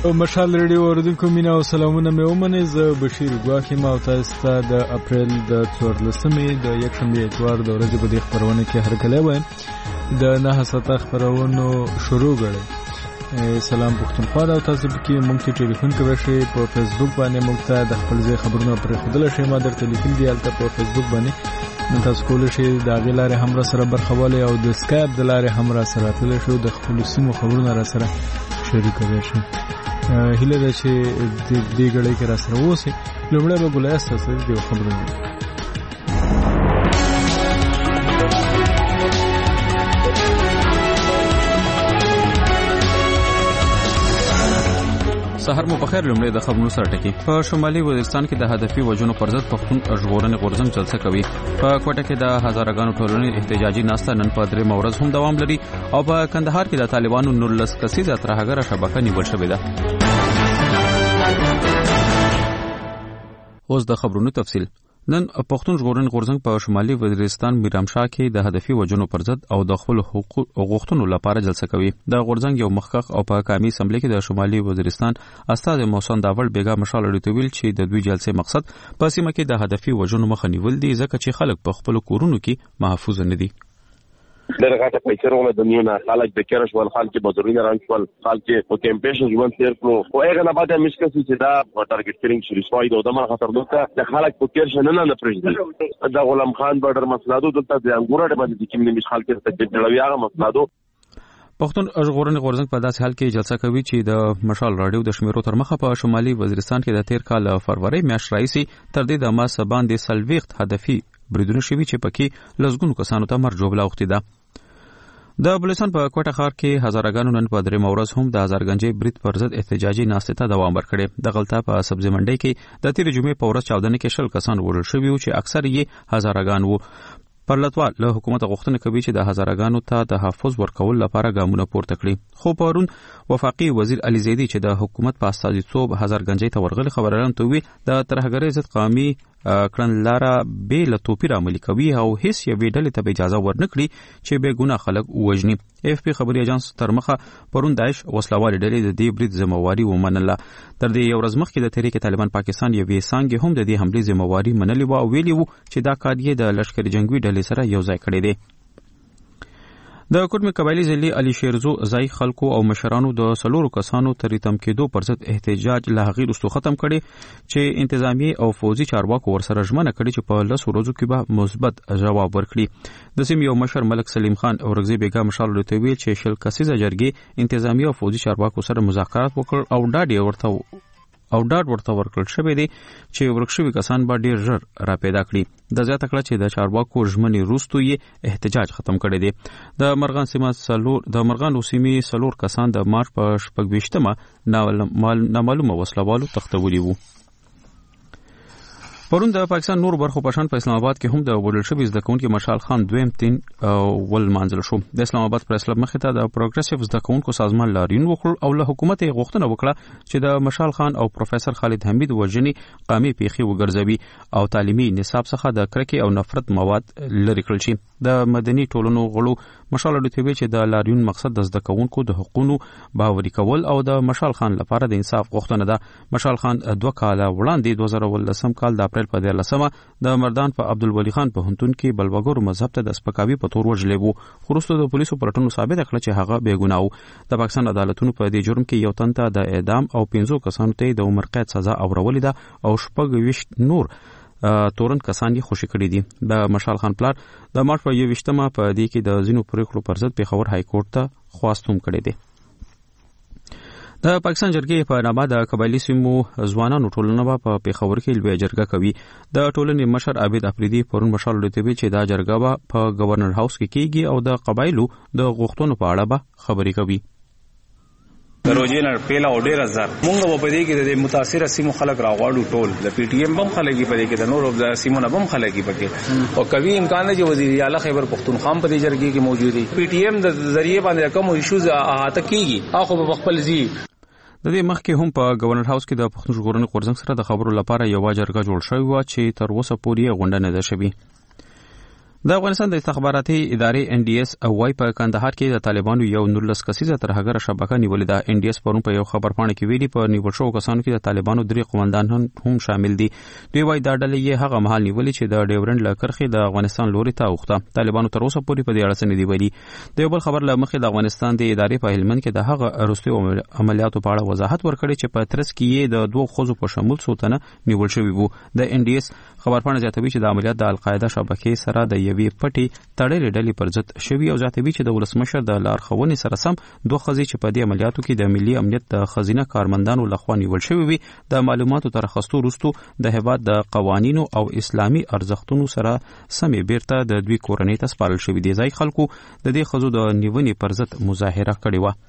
مشال ریډیو اوریدونکو مینا او سلامونه مې ومنئ. زه بشیر ګواخي ما او تاسو ته د اپریل د 14مې د یکشنبې اتوار د ورځې په دې خبرونه کې هرکلی وایم. د 9 خبرونو شروع غړي. سلام پښتونخوا او تاسو کې مونږ ته ټلیفون کوئ شئ په فیسبوک باندې مونږ ته د خپل ځای خبرونه پرې خودل شئ. ما در ټلیفون دی البته په فیسبوک باندې نن تاسو کولای شئ د غیلاره هم را سره برخواله او د اسکایپ د لارې هم را سره تل شو د خپل سیمو خبرونه را سره شریک کوئ شئ. هیله ده چې دې غړي کې را سره ووسی. لومړی به ګولای تاسو د خبرونه سحر مو بخیر. لومړی د خبرونو سره ټکی. په شمالي وزیرستان کې د هدفي وژنو پر ضد پښتون ژغورنې غورځنګ جلسه کوي. په کوټه کې د هزارګانو ټولنې احتجاجي ناسته نن په 3 ورځ هم دوام لري او په کندهار کې د طالبانو 19 کسیزه ترهګره شبکه نیول شوې ده. اوس د خبرونو تفصیل. نن پښتون ژغورنې غورځنګ په شمالي وزیرستان میرامشاه کې د هدفي وژنو پر ضد او د خپل حقوق غوښتنو لپاره جلسه کوي. د غورځنګ یو مخکخ او په قومي اسمبلی کې د شمالي وزیرستان استاد محسن داول بیګا مشال لري چې د دوی جلسې مقصد په سیمه کې د هدفي وژنو مخه نیول دي ځکه چې خلک په خپل کورونو کې محفوظ نه دي. درغه ته پیسې ورول د نیونه خلک د کېرش ول خلک بازارونه رانکول خلک په کمپیشن ژوند تیر کړو او هغه نه بعد مشکل چې دا ټارګټ کیلینګ شری سوای د دمر خطر دوته د خلک په کېرش نه پرېږدي. دا غلام خان بارډر مسلادو دلته د انګورړ باندې د کوم مش خلک ته د جوړوي هغه مسلادو. پښتون ژغورنې غورځنګ په داسې حال کې جلسه کوي چې د مشال راډیو د شمیرو تر مخه په شمالي وزیرستان کې د تیر کال فروری میاشت راځي تر دې د ماس باندې سلويخت هدفي بریدونه شوي چې پکې لږګونو کسانو ته مرګ جوړه وختي ده. د بلوچستان په کوټه ښار کې هزارګانو نن په 3 ورځ هم د هزارګنجې برید پر ضد احتجاجي ناسته ته دوام ورکړي. د غلطه په سبزی منډي کې د تیر جمعې په ورځ چاودنه کې 10 کسان وژل شوي او چې اکثر یې هزارګان وو. پرلطوال له حکومت غوښتنه کوي چې د هزارګانو ته د تحفظ ورکول لپاره ګامونه پورته کړي. خو پرون وفاقي وزیر علي زیدی چې د حکومت په استازیتوب هزارګنجې ته ورغلي خبرونه توي د ترهګرۍ ضد قومي کړنلاره به له توپیر عملي کوي او هیڅ یوې ډلې ته اجازه ورنکړي چې به ګناه خلک وژني. اف پی خبري اژانس تر مخه پرون داعش وسلوال ډلې د دې برید ذمہواری ومنله. تر دې یو ورځ مخکې د تحریک طالبان پاکستان یوې څانګې هم د دې حملې ذمہواری منلې و او ویلي وو چې دا کار یې د لشکري جنگي ډلې سره یو ځای کړی دی. د کوټمې قبایلی ځلې علي شیرزو ځای خلکو او مشرانو د سلورو کسانو تر تم کېدو پر ضد احتجاج له غیر استو ختم کړي چې انتظامی او فوزي چارواکو ورسره ژمنه کړي چې په 10 ورځو کې به مثبت جواب ورکړي. د سیمې یو مشر ملک سلیم خان اورغزي بیګا مشال لته ویل چې شل کسیزه جرګې انتظامی او فوزي چارواکو سره مذاکرات وکړ او ډاډ ورته ورکړل شوی دی چې ورکشوي کسان به ډیر ژر را پیدا کړي. د زیاته کړه چې د چارواکو ژمنې وروسته یې احتجاج ختم کړی دی. د مرغان سیمې سلور کسان د مارچ په 28مه نامعلومه وسلوالو تختولي وو. پرون د پاکستان نور برخو په شان په اسلام آباد کې هم د وډل شوی زده کوونکو مشال خان دویم تین ول منزل شو. د اسلام آباد پریس کلب مخې ته د پروګریسیو زده کوونکو سازمان لاریون وکړ او له حکومت غوښتنه وکړه چې د مشال خان او پروفیسور خالد حمید وژنې قامي پیخي وګرځوي او تعلیمي نصاب څخه د کرکې او نفرت مواد لري کړل شي. د مدني ټولنو غړو مشال لټوي چې د لاریون مقصد د زده کوونکو د حقوقو باوري کول او د مشال خان لپاره د انصاف غوښتنه ده. مشال خان 2 کاله وړاندې 2013 کال د اپریل په 13مه د مردان په عبدالولي خان په هنتون کې بلوګورو مذهب ته د سپکاوي په تور وژلې وو. خو وروسته د پولیسو پلټنو ثابت کړ چې هغه بې ګناه و. د پاکستان عدالتونو په دې جرم کې یو تن ته د اعدام او 15 کسانو ته د عمر قید سزا اورولې ده او 26 نور تورن کسان یې خوشی کړی دي. د مشال خان پلار د مارچ په 21مه په دې کې د زینو پریکړو پر ضد پیښور های کورټ ته خواستوم کړی دی. د پاکستان جرګې په نامه د قبایلی سیمو ځوانانو ټولنه په پیښور کې لوی جرګه کوي. د ټولنې مشر عابد افریدي پرون مشال لټوي چې دا جرګه په گورنر هاوس کې کیږي او د قبایلو د غوښتنو په اړه به خبرې کوي. روزینه پیلا او ډیر زر مونږ په دې کې د متاثر سیمو خلک راغواړو ټول د پی ټی ایم بم خلګي په دې کې د نور د سیمو نه بم خلګي پکې او کوي امکان دی چې وزیر اعلی خیبر پختونخوا په دې جرګې کې موجود دي. پی ټی ایم د ذریعہ باندې کوم ایشوز احاطه کیږي اخو په خپل ځای. د دې مخکې هم په گورنر هاوس کې د پښتون ژغورنې غورځنګ سره د خبرو لپاره یو جرګه جوړ شوی و چې تر اوسه پورې غونډه نه ده شوې. د افغانستان د استخباراتي ادارې NDS وايي په کندهار کې د طالبانو یو 19 کسیزه ترهګر شبکه نیولې ده. NDS پرون په یو خبرپاڼه کې ویلي په نیول شوو کسانو کې د طالبانو 3 قومندان هم شامل دي. دوی وايي دا ډلې یې هغه مهال نیولې چې د ډیورنډ له کرښې د افغانستان لوري ته اوښته. طالبانو تر اوسه پورې په دې اړه څه نه دی ویلي. د یو بل خبر له مخې د افغانستان د ادارې په هلمند کې د هغه وروستي عملیاتو په اړه وضاحت ورکړي چې په ترڅ کې یې د 2 ښځو په شمول څو تنه نیول شوي وو. د NDS خبرپاڼه زیاتوي چې د عملیات د القاعده شبکې سره د یوې پټې تړلې ډلې پر ضد شوي او زیاتوي چې د ولسمشر د لارښوونې سره سم 2 ښځې چې په دې عملیاتو کې د ملي امنیت د خزینه کارمندانو لخوا نیول شوي وي د معلوماتو تر اخیستو وروسته د هیواد د قوانینو او اسلامي ارزښتونو سره سمې بیرته د دوی کورنۍ ته سپارل شوي دي. ځای خلکو د دې ښځو د نیونې پر ضد مظاهره کړې وه.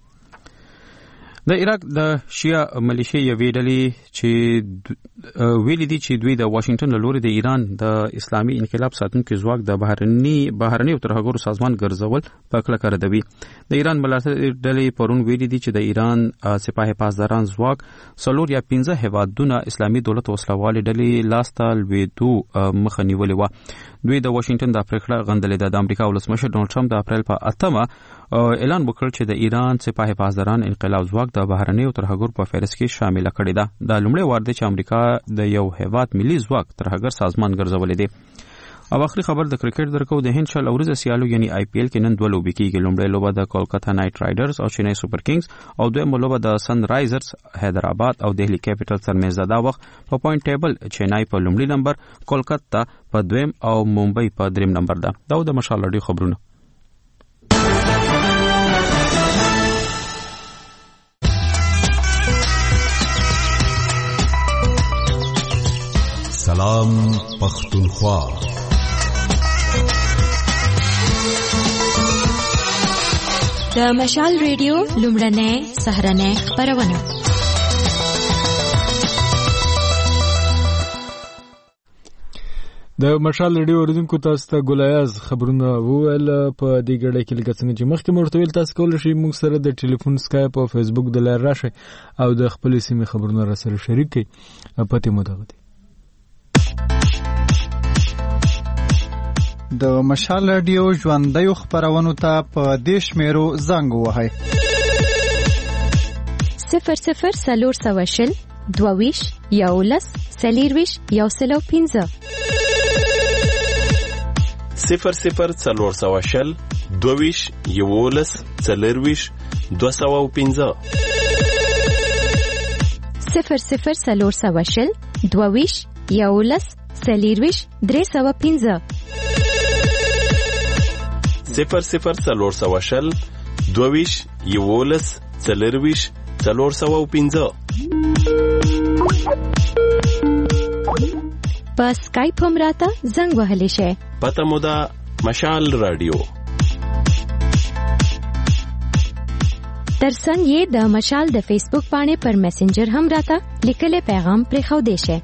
د عراق د شیعه ملیشې یوې ډلې چې ویلي دي چې دوی د واشنگټن له لوري د ایران د اسلامي انقلاب ساتونکي ځواک د بهرنیو ترهګرو سازمان ګرځول په کلکه ردوي. د ایران ملاتړ ډلې پرون ویلي دي چې د ایران سپاه پاسداران ځواک 4 یا 15 هیوادونه اسلامي دولت وسلوالې ډلې لاسته لوېدو مخه نیولې وه. دوی د واشنگټن د پریکړه غندلې ده. د امریکا ولسمشر ډونالډ ټرمپ د اپریل په 8 اعلان وکړ چې د ایران سپاه پاسداران انقلاب ځواک د بهرنیو ترهګرو په فهرست کې شامل کړي ده. د لومړی وار دی چې امریکا د یو هیواد ملي ځواک ترهګر سازمان ګرځولې دی. او اخري خبر د کرکټ درکو د هند شل اورزه سیالو یعنی IPL کې نن 2 لوبې کېږي. لومړی لوبه د کولکتا نایټ رایډرز او چنئی سوپر کینګز او دویمه لوبه د سن رایزرز حیدرآباد او دهلی کیپټل ترمنځ ده. دا وخت په پوینټ ټیبل چنئی په لومړي نمبر، کولکتا په دویم او ممبئی په دریم نمبر ده. دا د مشال لړۍ خبرونه. سلام پختونخوا. د مشال ریډیو لومړنۍ سهرنۍ خبرونه. د مشال ریډیو اوریدونکو تاسو ته ګلایاز خبرونه وویل. په دې غړې کې لکه څنګه چې مخکې مرتویل تاسو کولای شئ موږ سره د ټلیفون سکایپ او فیسبوک د لارې راشئ او د خپل سیمې خبرونه را سره شریک کړئ. پته مو ده د مشال رادیو ژوندۍ خبرونو ته په دیش میرو زنګ وهاي 00 420 22 11 سلیرویش یوسلو 15 00 420 22 11 سلیرویش 215 00 420 22 11 سلیرویش 315 00 420 22 11 سلیرویش 415 په سکایپ هم راته زنګ وهلی شئ. پته مو ده مشال رادیو. ترڅنګ یې د مشال د فیسبوک باندې پر میسنجر هم راته لیکلی پیغام پرېښودی شئ.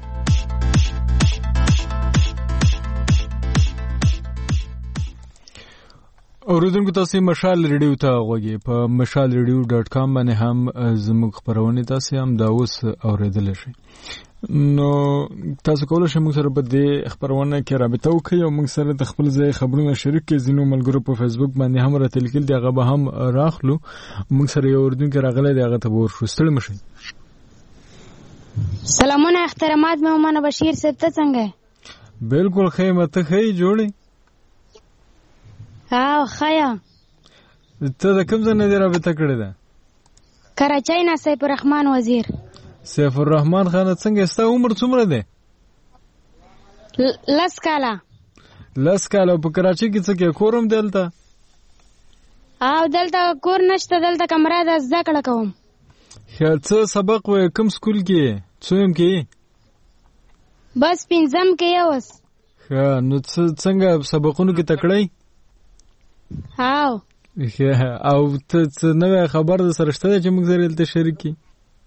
اوریدونکو تاسو مشال ریډیو ته غوږی په mashalradio.com باندې هم زموږ خبرونه تاسو هم دا اوس اوریدل شئ. نو تاسو کولای شئ موږ سره په دې خبرونه کې رابطه وکړئ او موږ سره د خپل ځای خبرونه شریک کړئ. ځینو ملګرو په فیسبوک باندې هم راته لیکل دي، هغه به هم راخلو. موږ سره یو اوریدونکو راغلی دی، هغه ته به ورشو. ستړي مشئ. سلامونه احترامات مومن بشیر صاحب، ته څنګه؟ بالکل ښه. مته ښه جوړی؟ ها خیا. ته د کوم ځای نه دی رابطه کړې ده؟ کراچۍ نه. سیف الرحمن وزیر. سیف الرحمن خان، څنګه ستا عمر څومره دی؟ 10 کاله. 10 کاله. په کراچۍ کې څه کې کورم دلته؟ او دلته کور نشته، دلته کمره ده، زده کړه کوم. څه سبق وې؟ کوم سکول کې؟ څوم کې؟ بس 5م کې یوس. نو څنګه سبقونو کې تکړه؟ هاو. او ته څه نوې خبر در سره شته چې موږ سره دلته شریک کړي؟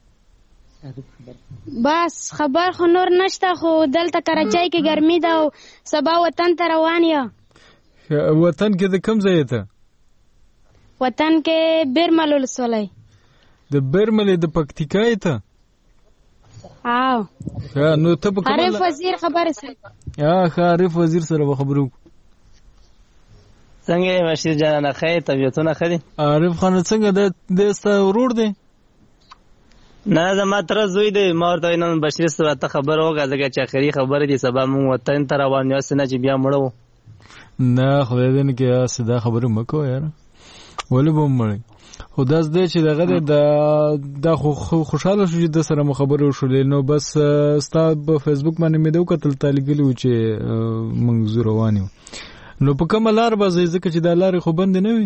بس خبر خو نور نشته، خو دلته کراچۍ کې ګرمي ده او سبا وطن ته روان یم. وطن کې د کوم ځای ته؟ وطن کې بیرمل ولسوالۍ. د بیرمل د پکتیکا ته؟ هاو. نو ته په کومه؟ عارف وزیر خبره سره. عارف وزیر سره خبرو. څنګه بشیر جان نه خې طبيعتونه خدي عارف خان څنګه د ستا ورور دی نه زما تر زوی دی ما ورته نن بشیر سره ته خبر وکړه ځکه چې اخري خبره دي سبا مونږ وطن ته روان یو سنه چې بیا مړو نه خدای دې نه کې صدا خبره مکو یار ولې به مړ خداس دې چې دغه د خوشاله شو چې د سره خبرې وشولې نو بس ستا په فیسبوک باندې مې د وکتل تعلیقلو چې موږ زو روانیو نو په کومه لار به ځکه چې د لارې خو بند نه وي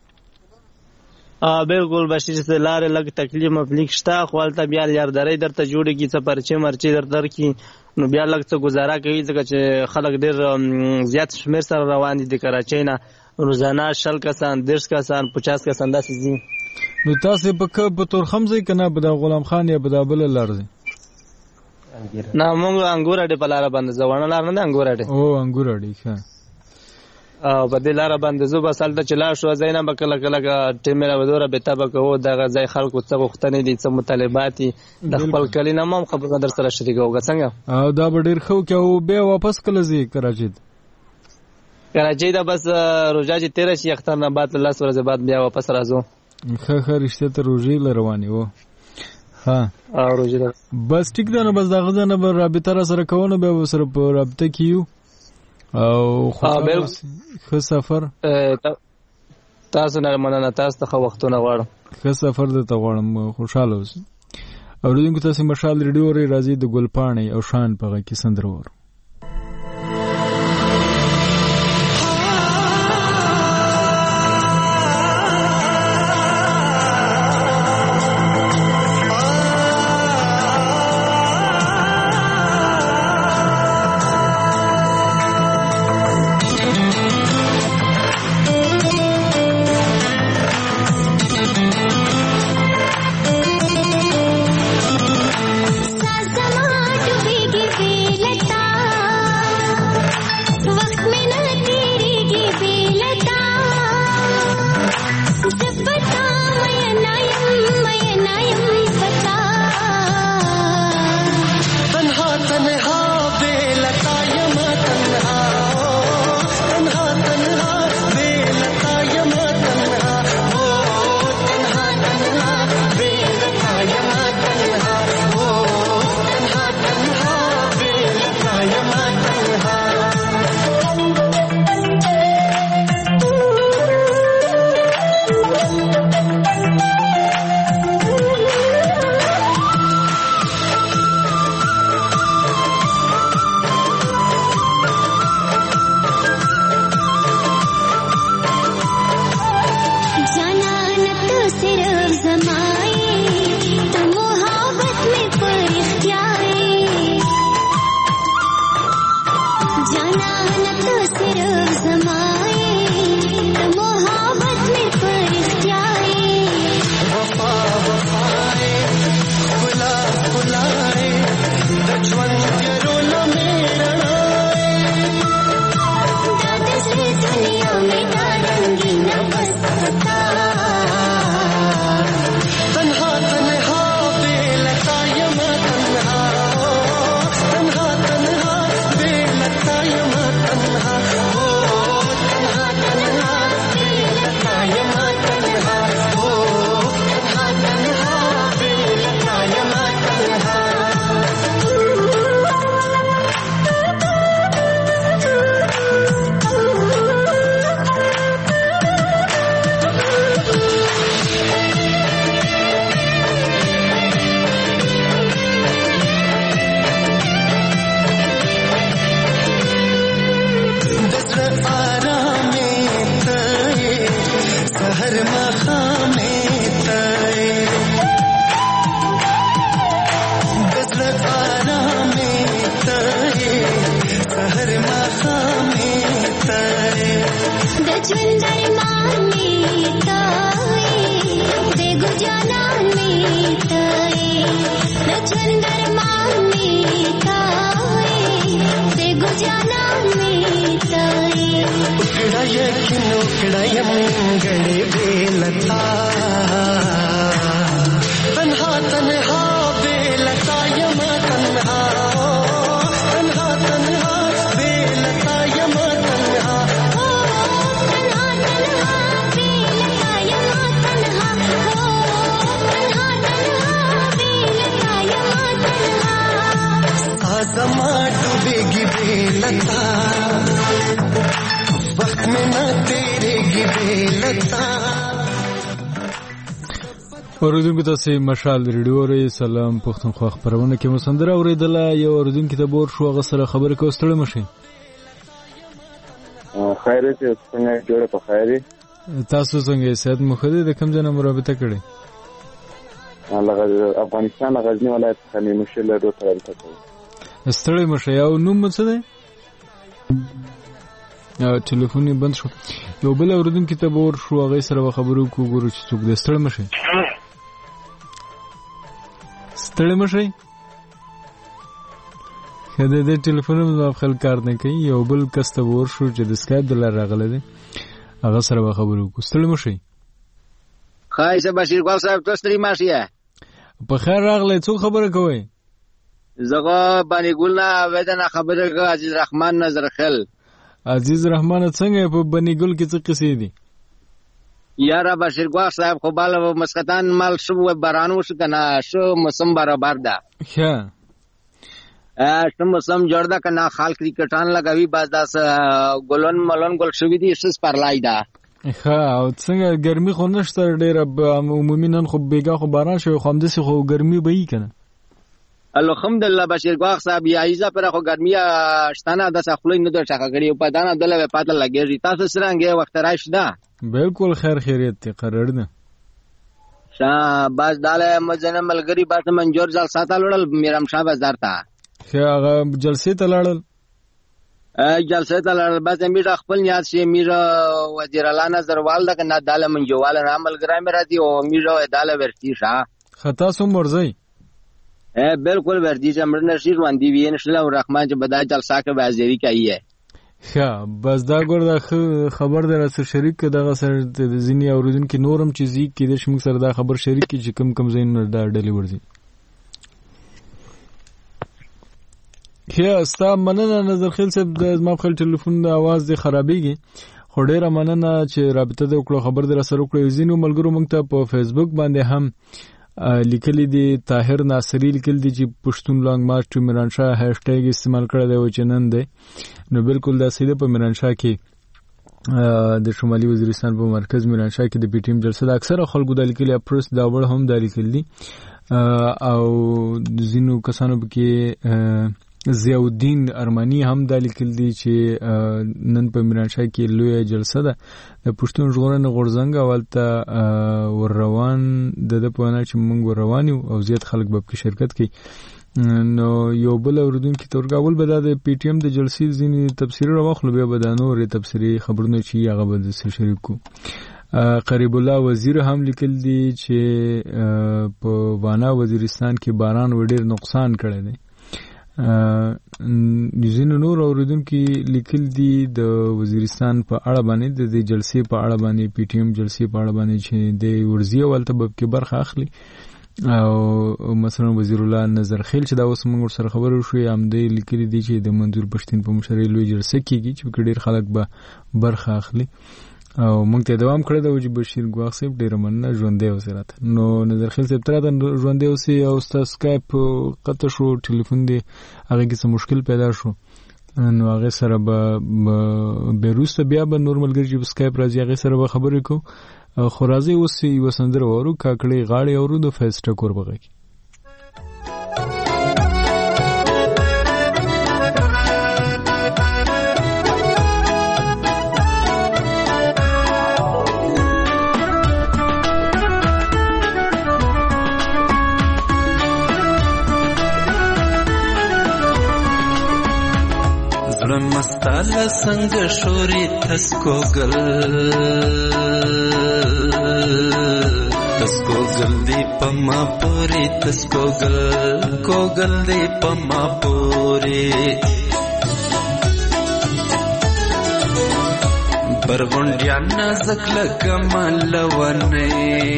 بالکل بشیر سره لارې لګ تکلیف مفلیک شته خو البته بیا یارداري درته جوړیږي څه پرچې مرچې در کی نو بیا لګ څه گزاره کوي ځکه چې خلک ډېر زیات شمیر سره روان دي د کراچۍ نه روزانه 10 کسان 10 کسان 50 کسان داسې دي نو تاسو په تور خمزه کنه په غلام خان یا په بل لارځي نه مونږ انګور اډې په لار باندې ځوانه لار نه انګور اډې او انګور اډې ښه او په دې لار باندې زو بسال ته چلا شو زینب کله کله ټیمره ودوره به تابه کوو دغه ځای خلکو څه غوښتنې دي څه مطالبات د خپل کلینه مم خبره در سره شریکوګه څنګه او دا به ډیر خو کې او به واپس کله زی کراچۍ دا بس روزه چې 13 شي اختر نه بعد الله ورځې بعد بیا واپس راځو خه رشته ته روزي لرواني وو ها او روزي بس ټیک ده نو بس دغه نه به رابطه را سره کوونه به سره په رابطه کیو او خو سفر تاسو نه مننه تاسو ته وختونه غواړم خو سفر د ته غواړم خوشاله اوسئ او دغه تاسو مشال ریډیو ری راځي د ګلپاڼې او شان په کې سندرور वक्त में न तेरेगी बेलता. اوریدونکو تاسو مشال ریډیو ری سلام پښتونخوا خبرونه کې مسندره اوریدله یو اوریدونکو ته بور شو هغه سره خبره کوستړه مشي خیره چې څنګه جوړه په خیره تاسو څنګه صحت مخدي د کوم ځای مرابطه کړي افغانستان غزنی ولایت څخه مشل له دوه رابطه کوي ستړي مشه یو نوم څه دی ټلیفون بند شو یو بل اوریدونکو ته بور شو هغه سره خبرو کو ګورو چې څوک د ستړي مشه ستړي مشه کله د ټلیفون په خپل کار نه کوي یو بل کس ته ور شو چې د سکایپ د لار راغله دي هغه سره خبرو کو ستړي مشه خایسه بشیر ګل صاحب تاسو ستړي مشه په خیر راغله څو خبره کوي زغه باندې ګلنا ودانه خبره کوي عزیز رحمان نظر خل عزیز رحمان څنګه په بنی ګل کې څه قصې دي یاره بشیر ګل صاحب خو bale مسقطان مال شو بارانو شو کنه شو موسم برابر ده ښه شو موسم جوړ ده کنه خال کرکټان لګوي باز داس ګلون ملون ګل شوې دي شس پرلای ده ښه او څنګه ګرمي خو نشته ډېر عمومي نن خو بیګا خو باران شوی خو همدسي خو ګرمي به یې کنه الحمدلله بشیر ګل صاحب یا ایزا پر خو ګرمي شتانه د څخلې نه د ټاکه غړي په دانه دله پاتل لګیږي تاسو سرانګه وخت راشي ده بالکل خیر خیریت ته قرار ده باز داله مزنه ملګری باز منجور ځل ساتل وړل میرم شاه بازار ته هغه جلسې ته لاړل باز امیر خپل نیاز شي امیر وزیر اعلی نظروال ده کنه داله منجوال نه ملګری مې راځي او امیر داله ورتی شاه خطا سو مرزي بالکل ورتی جمر نشیر وندی وین شله او رحمان چې بدای جلسه کې وزیری کوي ښه بس دا ګور دا خبر در سره شریک دغه سره د ځینی اوریدونکو نورم چې زی کې د شمو سره دا خبر شریک کی چې کم زین دا ډلی ورځي ښه استا مننه نظر خیل صاحب د ما خپل ټلیفون د आवाज دی خرابېږي خو ډیره مننه چې رابطه د وکړو خبر در سره وکړو زینو ملګرو موږ ته په فیسبوک باندې هم لیکلی دی طاهر ناصری لیکل دی چې پښتون لانګ مارچ ټو میرانشاه هاشټیګ استعمال کړی دی او چې نن دی نو بالکل دا سیده په میرانشاه کې د شمالي وزیرستان په مرکز میرانشاه کې د پی ټی ایم جلسه د اکثره خلکو د لیکلي اپروس دا وړ هم د لیکل دي او زینو کسانو کې ضیاء الدین ارمانی هم د لیکل دي چې نن په میرانشاه کې لوی جلسه ده د پښتون ژغورنې غورځنګ اولته ور روان د پوهنه چې موږ ور روان او زیات خلک به په شرکت کوي نو یو بل اوریدونکو تورګاول به د پی ټی ایم د جلسې ځینې تفسیر راوخلو بیا به د نورې تفسیری خبرونه چې هغه به سره شریکو قریب الله وزیر هم لیکل دي چې په وانا وزیرستان کې باران وړ نقصان کړی دی ځینې نور اوریدونکو لیکل دي د وزیرستان په اړه باندې د جلسې په اړه باندې پی ټی ایم جلسې په اړه باندې چې د ورزی ولته به برخه اخلي او مثلا وزیر الله نظر خیل چې دا اوس موږ سره خبرو شو هم د لیکلي دي چې د منظور پښتين په مشرۍ لوی جلسه کېږي چې ډېر خلک به برخه اخلي او موږ ته دوام کړی دا چې بشیر ګواخ صاحب ډېر مننه ژوندې اوسره نو نظر خیل صاحب تر دا ژوندې اوسې او سکایپ قطع شو ټلیفون دی هغه کې څه مشکل پیدا شو نو هغه سره به بیروسته بیا به نورمال ګرځي سکایپ راځي هغه سره به خبرې کو خو راځي اوس یو سندره ورو کاکړي غاړي اورو د فیسټ کور بغه کی مستاله څنګه شوري تسکو گل دی پما پوری تسکو گل دی پما پوری برغونډیان نازک لکه ملونه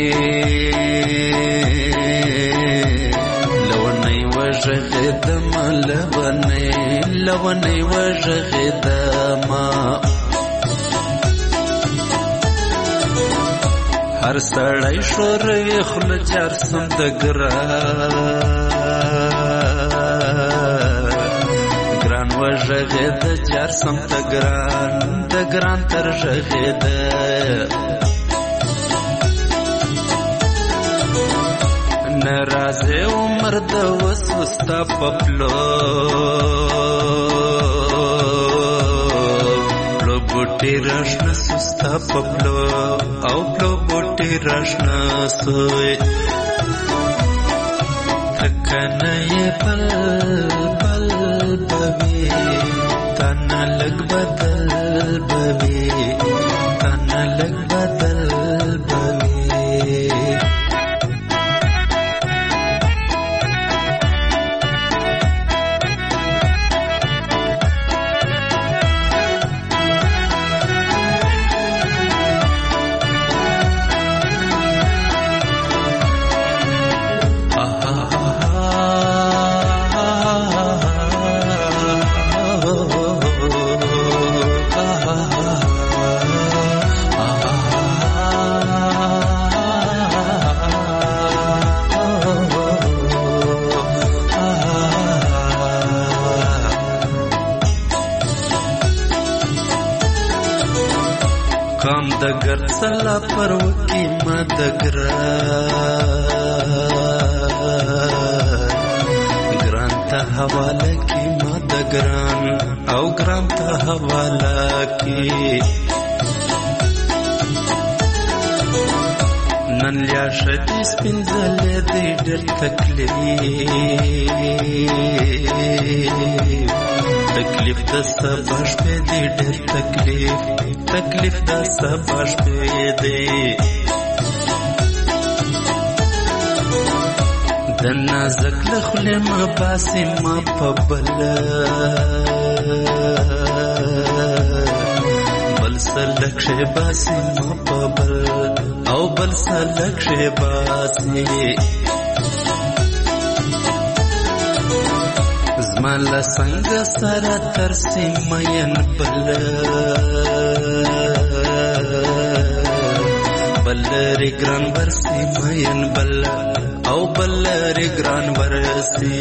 وژغدما لونی وژغدما هر سړی شوروي خوله جرسم د ګران وژغېد جار سم ته ګران د ګران تر ژغېد ناراضه عمر د وسوستا پپلو پلو بوټي راشنا سستا پپلو او پلو بوټي راشنا سوی تکنه پل پل بوي تانا لګ بدل بوي تانا لګ بدل بوي کام دگر سلا پر وکی ما گران تا حواله کی ما دگران او گران تا حواله کی نن لیا شدی سپینزلی دی ډیر تکلیف د سبا شپې دی ډېر تکلیف د سبا شپې دی د نازک له خولې مه باسې ما په بل سلک ښې باسې ما په او بل سلک ښې باسې زمالا څنګ سره ترسي مین بل ری ګران ورسي مین او بل ری ګران ورسي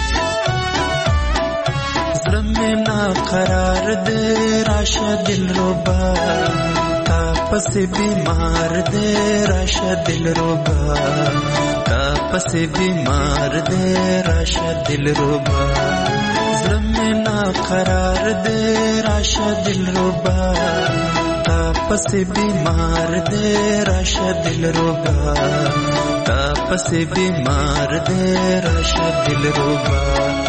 زړه مې نا قرار دې راشه دلربا تا پسې بیمار دې راشه دلربا تا پسې بیمار دې راشه دلربا زړه مې نا قرار دې راشه دلربا تا پسې بیمار دې راشه دلربا تا پسې بیمار دې راشه دلربا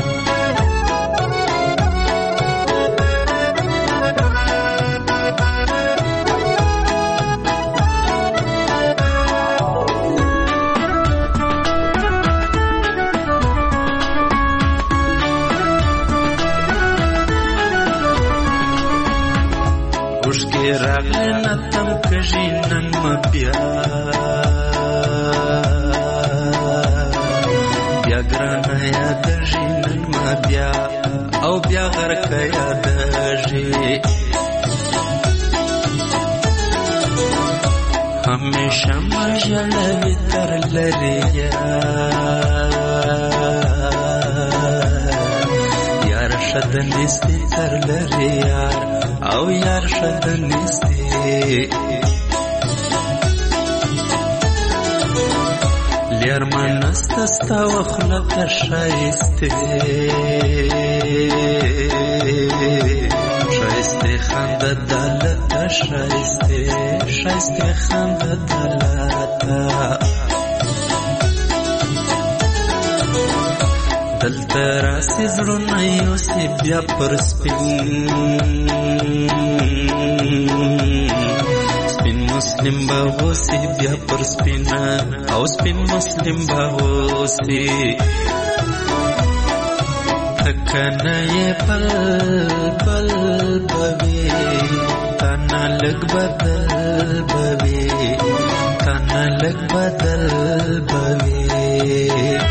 راغلی نتم کژی نن مبیا بیا ګرانه یادژي نن مبیا او بیا غرقه یادژي همیشه مژړوي تر لرې یار شد نیستی تر لرې یار او یار شد نیستی لیر من استستا وخلق شایسته شایسته خند دلت شایسته خند دلت دلته راسي زړونه یوسي بیا پر سپین مسلم به اوسي بیا پر سپینه او سپین مسلم به اوسي تکنه یې پل پل بوي تانا لږ بدل بوي تانا لږ بدل بوي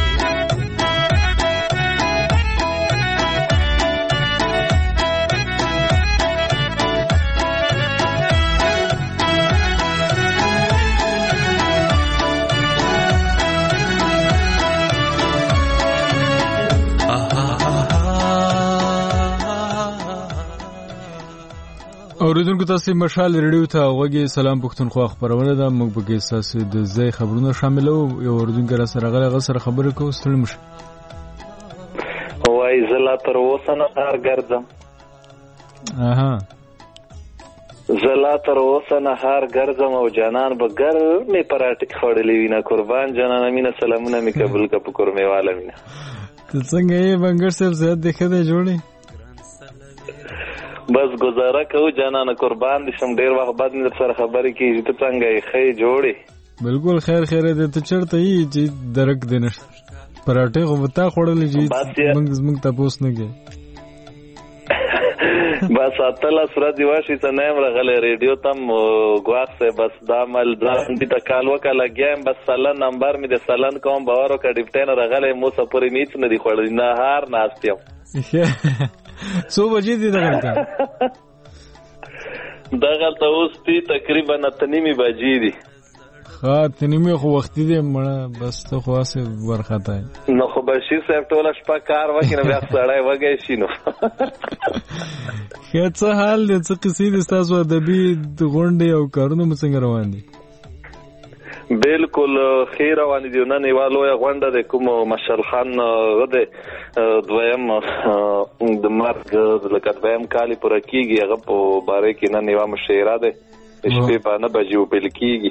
اوریدونکو تاسو مشال ریډیو ته وګورئ. سلام پښتونخوا خبرونه ده. موږ به کې تاسو د ځای خبرونه شاملو. یو اوریدونکو را سره غره سره خبرې کوو. ستړي مشه. وای زلا تر اوسه نه هار ګرځم. زلا تر اوسه نه هار ګرځم او جانان به ګرمې پراټې خوړلې وینه. قربان جانان مینه سلامونه می قبول کا په کور میواله مینه. څنګه یې بنګر صاحب زیات دیکھه دی جوړي. بس گزاره کوو جانانه قربان دي شم. ډیر وخت بعد در سره خبرې کیږي. ته څنګه یې؟ ښه جوړې؟ بالکل خیر دې. ته چرته یې چې درک دې نشته پراټې خو وتا خوړلې چې موږ تاسو نه کې بس اتله سره دی واشي ته نه مرغله ریډیو تم غواخ سے بس دا مل ځان دې تکال وکړه لګیم. بس سلن نمبر می د سلن کوم باور وکړ ډیپټین رغله مو سپورې میڅ نه دی خوړل نه هار ناستیم. څو بجې دي دغه ته اوس تی تقریبا 9:30 بجې دي. تنیمه خو وخت دی مړه بس ته خو اسه ورخته نو خو بشیر صاحب ټول شپه کار وکړي بیا سړی وګی شي نو. څه حال دې؟ څه قصې دي تاسو ادبي غونډې او کارونه مو څنګه روان دي؟ بالکل خیر روان دي. نن یو لوی غونډه د کوم مشال خان غده دویم د مرګ لکه دویم کال پوره کیږي. هغه په باره کې نن یو مشاعره ده شپې په 9 بجې وبل کیږي.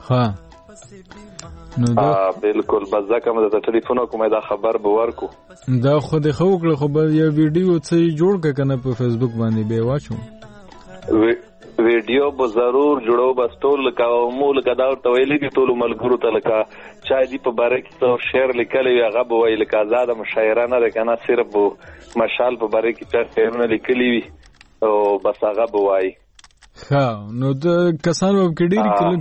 نو دا بالکل بس ځکه مې د ټلیفون کومه دا خبر به ورکو. دا خو د خو کړ خو به یو ویډیو څه جوړ کنه په فیسبوک باندې به واچو. ویډیو به ضرور جوړو. بس ټول کومو لکه دا ورته ویلي دي ټول ملګرو ته لکه چا دې په باره کې څو شعر لیکلی وي هغه به وایي. لکه آزاده مشاعره نه ده کنه صرف مشال په باره کې چا شعرونه لیکلي وي او بس هغه به وایي. نو د کسانو کې ډېری کلک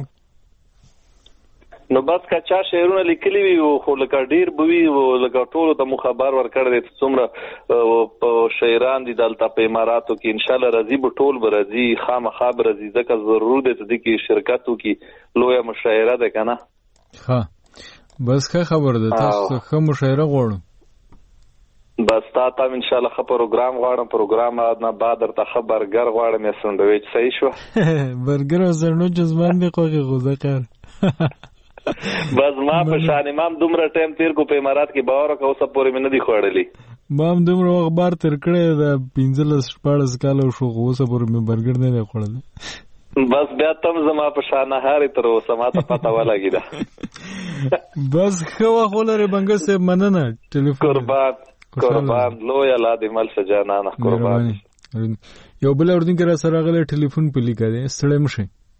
نو بس که چا شعرونه لیکلي وي خو لکه ډیر به وي لکه ټولو ته مو خبر ورکړی دی څومره شاعران دي دلته په اماراتو کې. انشاءالله راځي به ټول به راځي خامخا به راځي ځکه ضرور دی چې دې کې شرکت وکړي. لویه مشاعره ده که نه. بس ښه خبر ده. تاسو ښه مشاعره غواړو. بس تا ته انشاءالله ښه پروګرام غواړم. پروګرام نه بعد درته ښه برګر غواړم یا سنډویچ. صحیح شوه؟ برګر او سنډویچ زما مې خوښې خو زه خیر بس ما په شان امام دومره ټایم تیر کو په امارات کې باور وکړ اوسه پورې مې نه دی خوړلی. ما هم دومره وخت بار تیر کړی دا 15-14 کاله شو خو اوسه پورې مې برګر نه دی خوړلی. بس بیا تم زما په شان هاري تر اوسه ما ته پته ولګی دا. بس خو ولري بنګر صاحب مننه. ټلیفون قربان لوی الله دې مل سجانانه قربان. یو بل اردن کې را سره غل ټلیفون په لیکه دي ستړی مشه.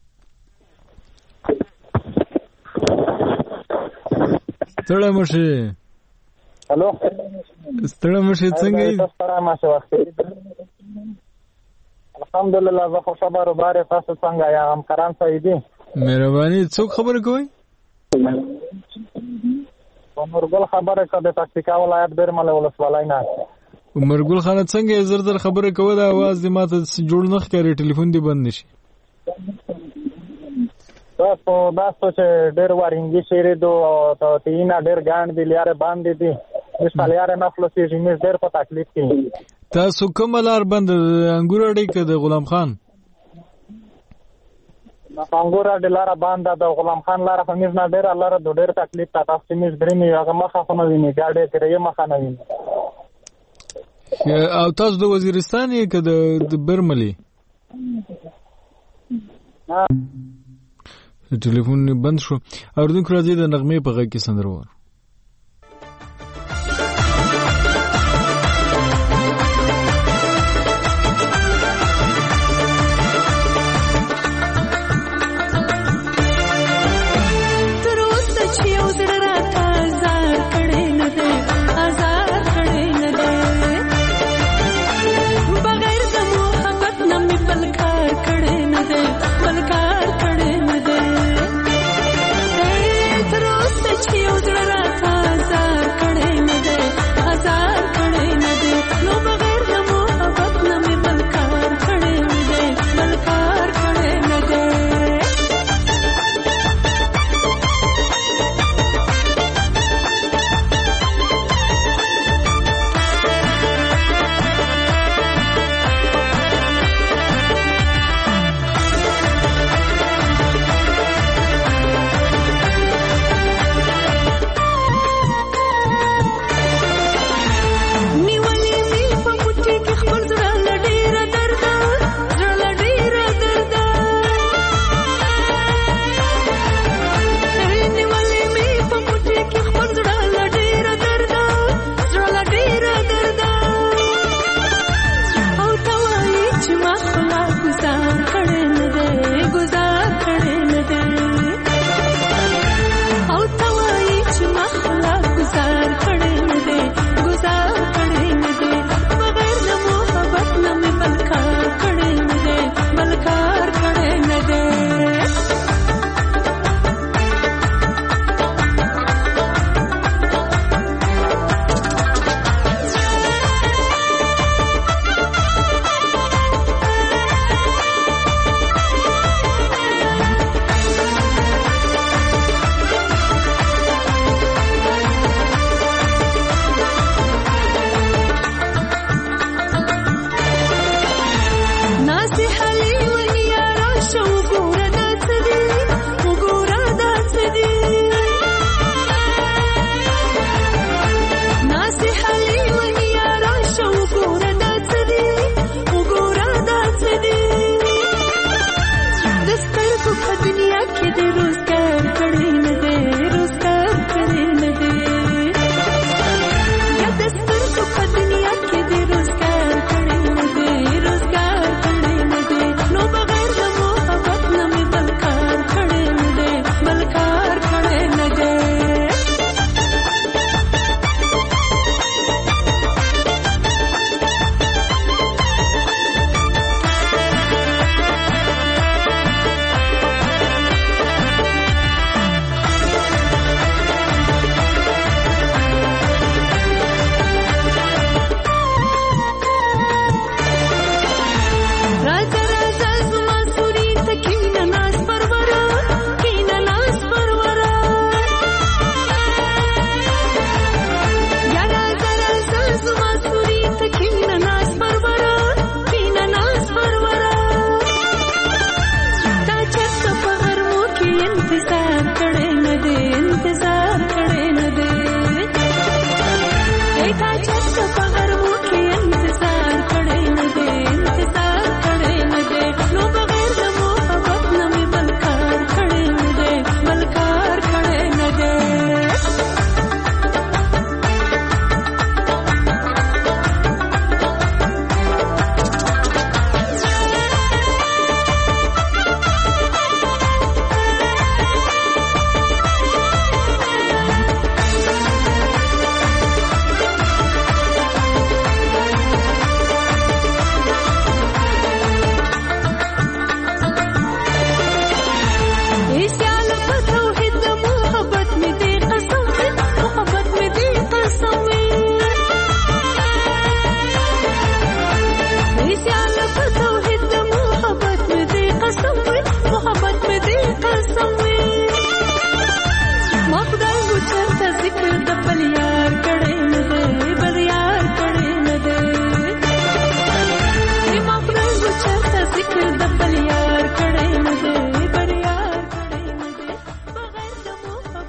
ستړی مشه. هالو ستړی مشه څنګه یې؟ ستړی مشه وخت. الحمدلله زه خو خبرو باره تاسو څنګه یا همکاران صحیح دي؟ مهرباني. څوک خبره کوي؟ عمرګل خبره کوي د تکتیکا ولایت بیرمل ولسوالۍ نه. عمرګل خان څنګه زر خبره کوي دا आवाज دې ماته جوړ نه ښکاري. ټلیفون دې بند نشي. تاسو چې ډېر وارنګي شیرې دو ته تینا ډېر ګاند دي لاره باندې دي مستالیاره نه خلاصېږي. مې ډېر په تکلیف کې. تاسو کوم لار بند انګور اډې کې د غلام خان؟ انګور اډې لاره باندې د غلام خان لاره په مې نه ډېر لاره د ډېر تکلیف ته تاسو مې درې نه هغه مخه خو نه ویني ګاډې ترې مخه نه ویني. او تاسو د وزیرستان یې که د برملي؟ ټلیفون بند شو. اوردونکو راځي د نغمې په غږ کې سندره ووایو. You're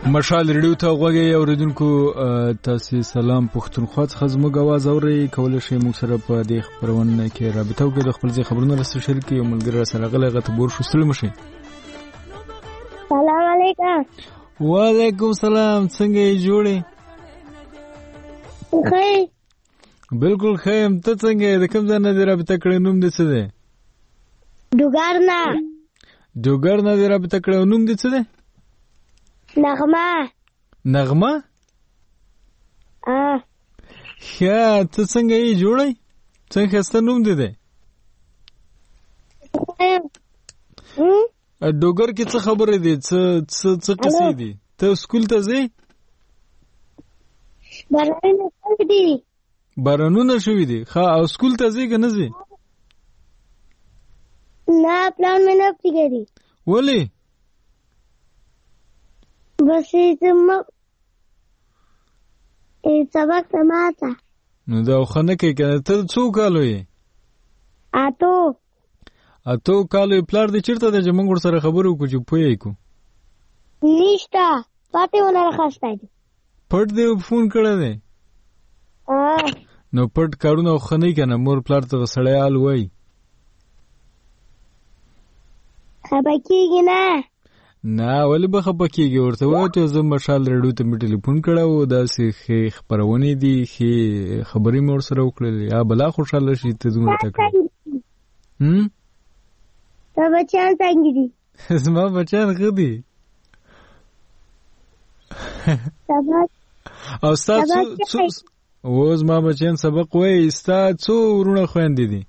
مشال ریډیو ته غوږی اوریدونکو تاسو سلام پښتونخوا څخه زموږ आवाज اورئ کولای شئ موږ سره په دې خبرونه کې رابطه وکړئ د خپل ځای خبرونه راسره شریک کړئ یو ملګری سره غلغه ته بور شو سلام شي سلام علیکم وعلیکم سلام څنګه یې جوړې خیر بالکل خیم ته څنګه د کوم ځای نه دې رابطه کړې نوم دې څه دی ډوګر نه دې رابطه کړې نوم دې څه دی نغمه ښه ته څنګه یې جوړی څنګه ښایسته نوم دې دی ډوګر کې څه خبرې دي څه قصې دي ته سکول ته ځې بارانونه شوي دي ښه او سکول ته ځې که نه ځې نه پلان مې نه پرېږدي ولې بس سبق ته ماته نو دا خو نه کوي که ته څو کالو یې اتو کالو یې پلار دې چېرته دی چې موږ ورسره خبرې وکړو چې پوه یې کړو نشته پټې ونه راخستی دی پټ دې فون کړی دی نو پټ کارونه خو نه که نه مور پلار ته سړی حال وایي خفه کېږي نه ولې به خفه کېږي ورته وایه چې زه مشال ریډیو ته مې ټلیفون کړی و داسې ښې خپرونې دي ښې خبرې مې ورسره وکړلې یا بلا خوشحاله شي ته دومره تکړه تا بچیان څنګه دي زما بچیان ښه دي او ستا اوس ما بچیان سبق وایي ستا څو وروڼه خویندې دي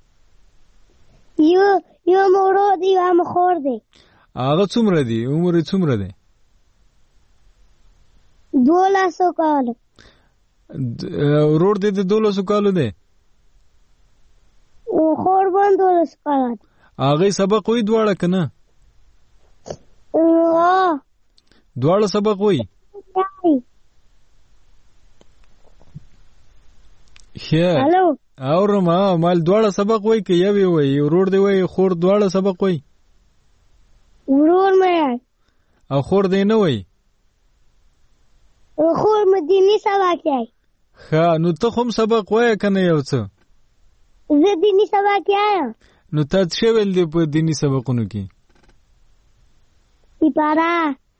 یو مورو دی یو مخور دی هغه څومره دی عمر یې څومره دی 12 کالو ورور دی د 12 کالو دی خور باندې 12 کالو هغه سبق وایي دواړه که نه دواړه سبق وایي هلو اورم مال دواړه سبق وایي که یو یې وایي ورور دی وایي خور دواړه سبق وایي ورور مې او خور دی نه وایي خور مې دیني سبق یې ښه نو ته خو هم سبق وایه که نه یو څه زه دیني سبق یم نو تا څه ویل دی په دیني سبقونو کې سپاره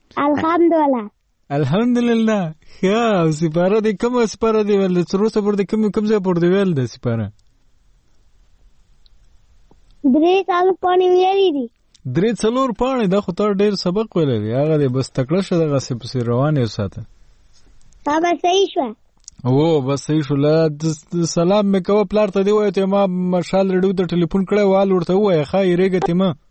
الحمدلله ښه او سپاره دی کومه سپاره دی ویل وروسته پر دی کوم ځای پر دی ویل دی سپاره 3 پاڼې ویلې دي 3 پاڼې دا خو تا ډېر سبق ویلی دی هغه دی بس تکړه شه دغسې پسې روان یې وساته بس صحیح شوه بس صحیح شو سلام مې کوه پلار ته دې ووایه چې ما مشال ریډیو ته ټلیفون کړی وال ورته ووایه ښه یېرېږه ته مه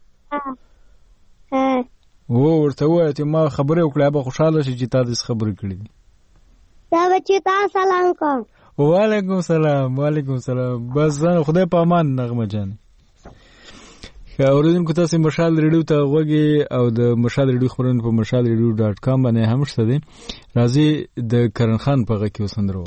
ورته ووایه چې ما خبرې وکړې به خوشحاله شي چې تا داسې خبرې کړې دي دا به چې تا سلام کوم وعلیکم سلام بس خدای په امان نغمه جانې اوریدونکو تاسو مشال ریډیو ته غوږی او د مشال ریډیو خبرونه په mashalradio.com باندې هم شته دي راځي د کرن خان په غږ کې وسندرو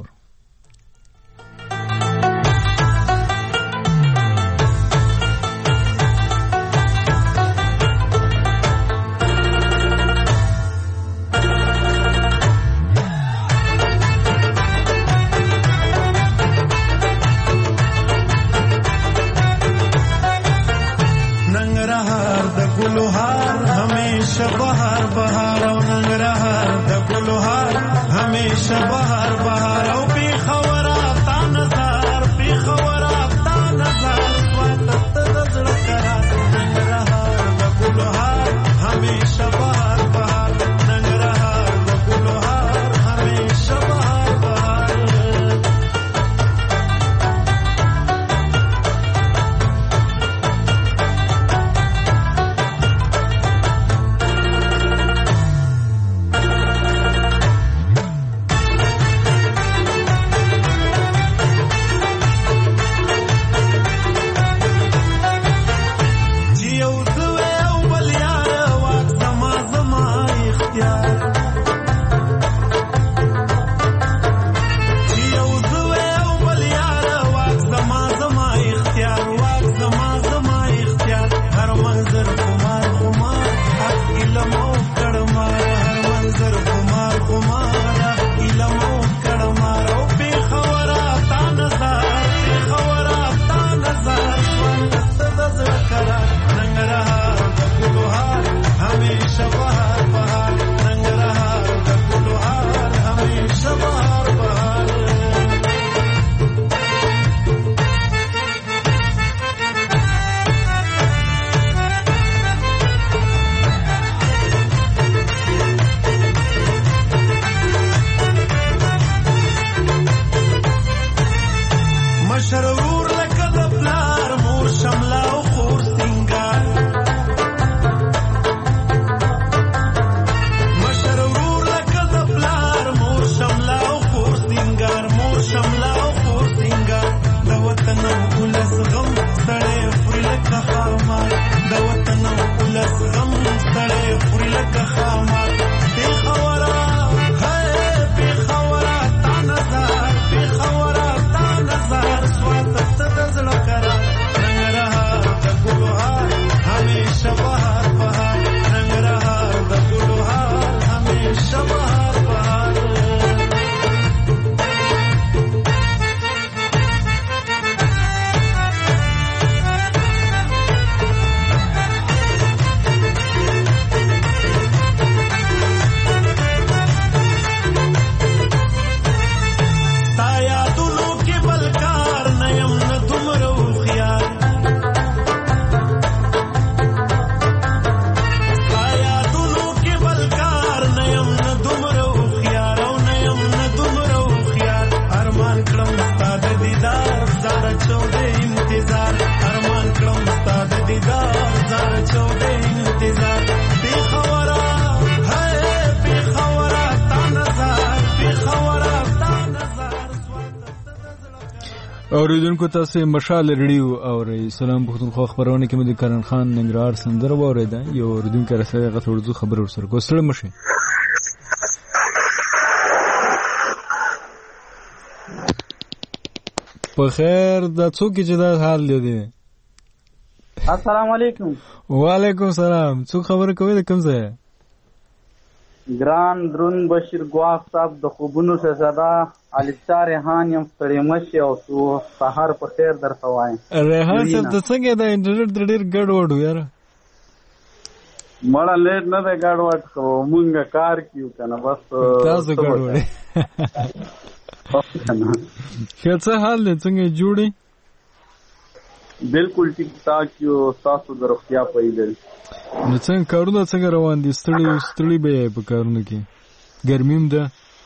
اوریدونکو تاسو مشال ریډیو او سلام پښتونخوا خبرونه کې مې د کرن خان ننګرهار سندره واوریده. یو اوریدونکو راځي هغه ورته خبر ورسره کوسړ مشه. په خیر دا څوک چې دا حال دی؟ السلام علیکم. وعلیکم السلام. څوک خبره کوي د کوم ځای؟ ګران درون بشیر ګواخ صاحب د خوبونو شهزاده الفشار ریحان یم ستړی مشي او سهار په خیر درته وایم. ریحان صاحب ته څنګه د انټرنیټ د ډېر ګډوډ و یاره؟ مړه لیټ نه دی ګډوډ خو مونږ کار کیو کنه بس تاسو ګډوډ. څه حال دی څنګه جوړی؟ بالکل ټیک ټاک یو تاسو د روغتیا په ایدل. نو څنګه کارونه څنګه روان دي؟ ستړي به یې په کارونو کې؟ ګرمیم ده؟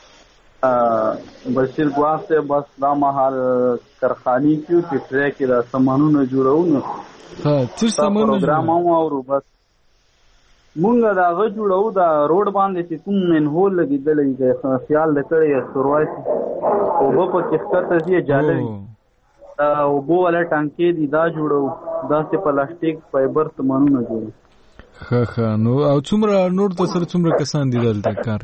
بشیر ګواخ صاحب بس دا مهال کارخانې کیو چې ټرې کې د سامانونو جوړونه څه سامان پروګرام او بس مونږ دا غو جوړو دا روډ باندې چې کوم منهول لګیدلې دی خیال لکړی سروای او په کې ښکته دی جالوي او بو ولا ټانکې دی دا جوړو دا چې پلاستیک فایبر سامانونه جوړو. ښه نو او څومره نور د سره څومره کسان دي دلته کار؟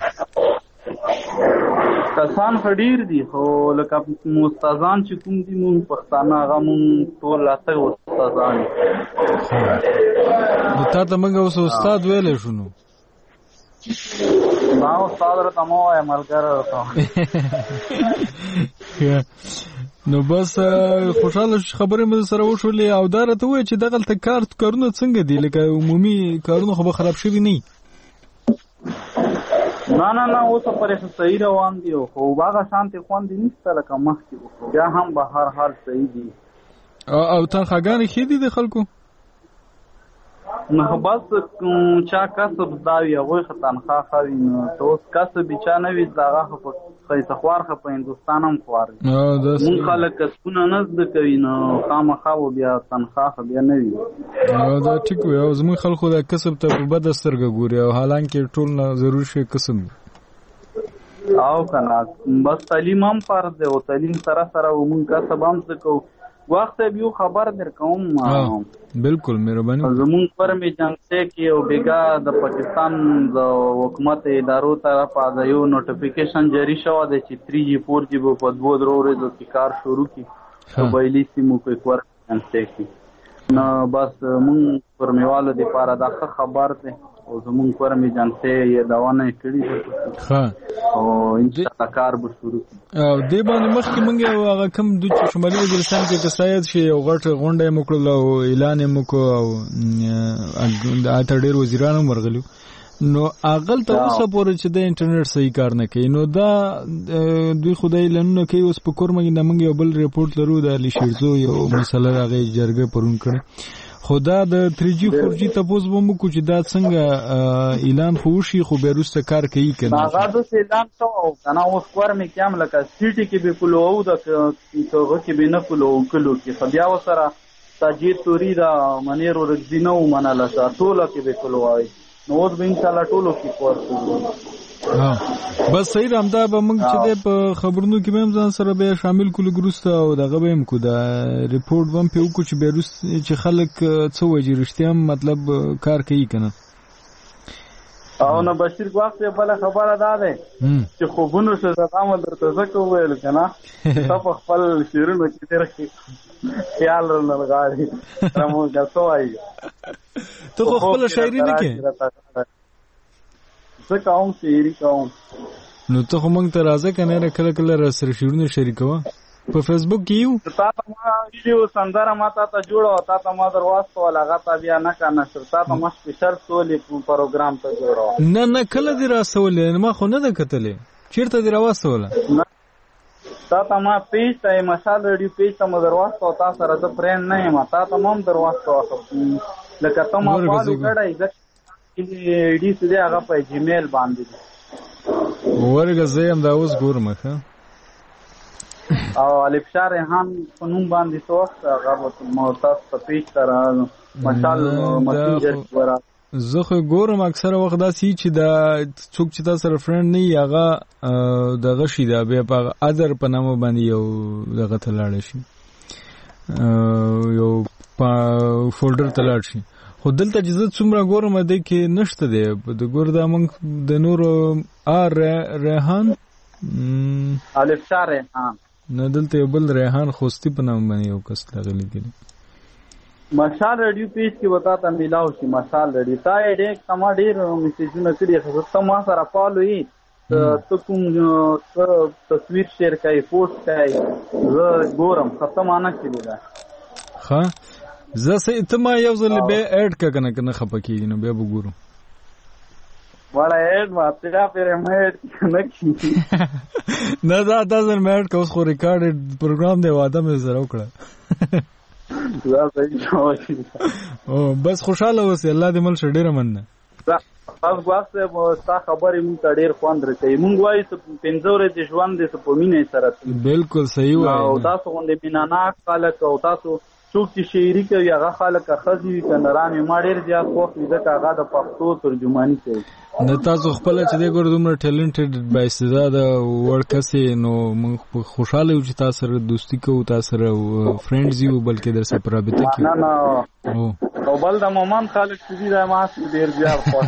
کسان خډیر دي خو لکه استادان چې کوم دي مونږ پښتانه هغه مونږ ټول اته استادان. نو تا ته موږ اوس استاد ویلې شو؟ نو ما استاد راته مو وایم ملګری راته. نو بس خوشاله خبرې مې سره وشولې او دا راته وایي چې دغلته کارونه څنګه دي؟ لکه عمومي کارونه خو به خراب شوي نه؟ نه اوس پرې صحیح روان دي خو هغه شانتې خوندې نشته لکه مخکې بیا هم به هر حال صحیح دي. او تنخواګانې ښې دي د خلکو؟ نه بس چا کسب دا وي هغوی ښه تنخوا ښه وي. نو ته اوس کسب یې چا نه وي د هغه ښه ښایسته خوار ښه په هندوستان هم خوار وي. مونږ خلک کسبونه نه زده کوي نو خامخا به بیا تنخوا ښه بیا نه وي. دا ټیک وي او زموږ خلکو دا کسب ته په بده سترګه ګوري او حالانکې ټول نه ضرور شي کسب او که نه بس تعلیم هم فرض دی او تعلیم سره سره مونږ کسب هم زده کوو. وخت یو خبر درکوم بالکل مهرباني. زمونږ پر میجنګسه کې او بیګا د پاکستان د حکومت ادارو طرفه د یو نوټیفیکیشن جاری شوه دی چې 3G 4G په 2 ورځو کې کار شروع کی موبایلي سیمو په ور میجنګسه کې. نو بس مونږ پر میوالو د پاره دا خبر دی او زمونږ پر میجنګسه یې داونه کړی ښه او ان شاء الله کار به شروع کی. او دې باندې مخکې مونږ هغه کوم د شمالي وزیرستان کې کسایت شي یو غټ غونډه یې وکړل او اعلان یې وکړ او اته ډېر وزیران هم ورغلي. نو اغل ته اوسه پورې چې د انټرنیټ صحیح کار نه کوي نو دا دوی خدای لنونه کوي. اوس په کورمګ نه مونږ یو بل ریپورت لرو د علي شیرزو یو مسله هغه جرګه پرون کړي خو دا د 3G 4G تپوس به مو کو چې دا څنګه اعلان خو شي خو به روسته کار کوي کنه؟ هغه د اعلان شو کنه اوس کورمې کېم لکه سټي کې به کولو او د توغه کې به نه کولو کې خو بیا وسره تاجید توري دا منیر ورځینو مناله ټوله کې به کولو وای نو اوس به ان شاء الله ټولو کې کوو. بس صحیح رامدا به موږ چې په خبرونو کې هم ځان سره به شامل کولو ګروسته او دغه به هم کو دا ریپورت هم په وکړو چې بیروس چې خلک څه وایي رښتیا مطلب کار کوي کنه. او نو بشیر ګواخ په بل خبره ده چې خوبونو څه زدام درته زکه ویل کنه په خپل شیرونو کې تر خیال لرغاړي تمو غلطو وایي ته خپل شاعري نه کې زه کوم شاعري کوم. نو ته هم ته راځه کنه کله کله را سره شیرونه شریکوه په فیسبوک کې یو تا ته ما ویډیو سندره ما ته جوړو تا ته ما درواستو لغه تا بیا نه کنه تا ته ما سپیشل سولې پروګرام ته جوړو نه کله دی راسولې ما خو نه ده کتلې چیرته دی راوستوله تا ته ما پیج ته مشال ریډیو پیج ته ما درواستو تا سره د فرند نه ما تا ته هم درواستو لکه ته ما فالو کړای ډي سي هغه په جیمیل باندې ورګه زم دا اوس ګورم ښه او الفشار ریحان په نوم باندې توخت هغه موثق په پیج سره مشال مسنجر ورا زه خو ګورم اکثره وخت دا سی چې دا څوک چې تاسو سره فرند نه هغه دغه شي دا به په اذر په نامه باندې یو دغه تلاړ شي یو فولډر ته لاړ شي. خو دلته چې زه څومره ګورم دی کې نشته دی د ګور دا موږ د نور ریحان الف شار ریحان نه دلته یو بل ریحان خوستی په نام باندې یو کس لغلی دی. مشال رادیو پیج کې وتا ته ملاو شي مشال رادیو تا یې کما ډیر میسجونه کړی خو ته ما سره فالو یې ته کوم تصویر شیر کوي پوسټ کوي زه ګورم ختمانه کړی دا ها زه سه ته ما یو ځل به اډ کنه خپکیږي نو بیا وګورم والا اډ ما تیرا پرې مې نه کی نه دا ځل مې اډ کوس خو ریکارډډ پروګرام دی واده مې زره وکړه او بس خوشاله اوسې الله دې مل ډېر مننه. تاسو واسطه ستا خبرې مونږ ته ډېر خوند راکوي. مونږ وایو چې 15 ورځې ژوند دې په مینې سره بالکل صحیح وایي او تاسو غوندې میناناک خلک او تاسو څوک چې شاعري کوي هغه خلک ښځې وي که نران وي ما ډېر زیات خوښ وي ځکه هغه د پښتو ترجماني کوي. نه تاسو خپله چې دی ګوره دومره ټیلنټډ بااستعداده وړ کس یې نو موږ خوشحاله یو چې تاسو سره دوستي کوو تاسو سره فرینډز یو بلکې در سره په رابطه کې او بل د مومن خلک چې دي دا ما ډېر زیات خوښ